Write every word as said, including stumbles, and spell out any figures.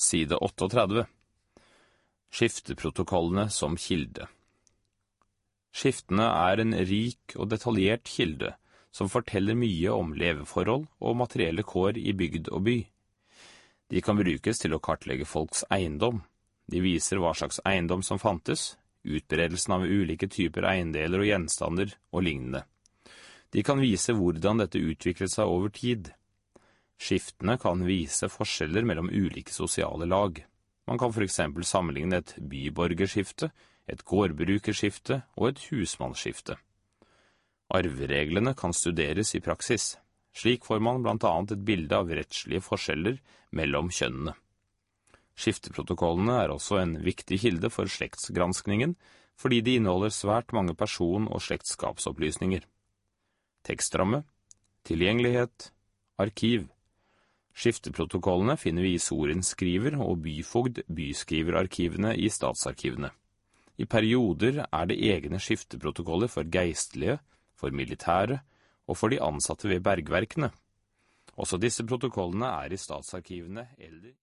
Side trettioåtte. Skifteprotokollene som kilde. Skiftene er en rik og detaljert kilde som forteller mye om leveforhold og materielle kår i bygd og by. De kan brukes til å kartlegge folks eiendom. De viser hva slags eiendom som fantes, utbredelsen av ulike typer eiendeler og gjenstander og lignende. De kan vise hvordan dette utviklet seg over tid. Skiftene kan vise forskjeller mellom ulike sosiale lag. Man kan for eksempel sammenligne et byborgerskifte, et gårdbrukerskifte og et husmannsskifte. Arvereglene kan studeres i praksis. Slik får man blant annet et bilde av rettslige forskjeller mellom kjønnene. Skifteprotokollene er også en viktig kilde for slektsgranskningen, fordi de inneholder svært mange person- og slektskapsopplysninger. Tekstramme, tilgjengelighet, arkiv. Skifteprotokollene finner vi i sorenskriver og byfogd byskriverarkivene i statsarkivene. I perioder er det egne skifteprotokoller for geistlige, for militære og for de ansatte ved bergverkene. Også disse protokollene er i statsarkivene eller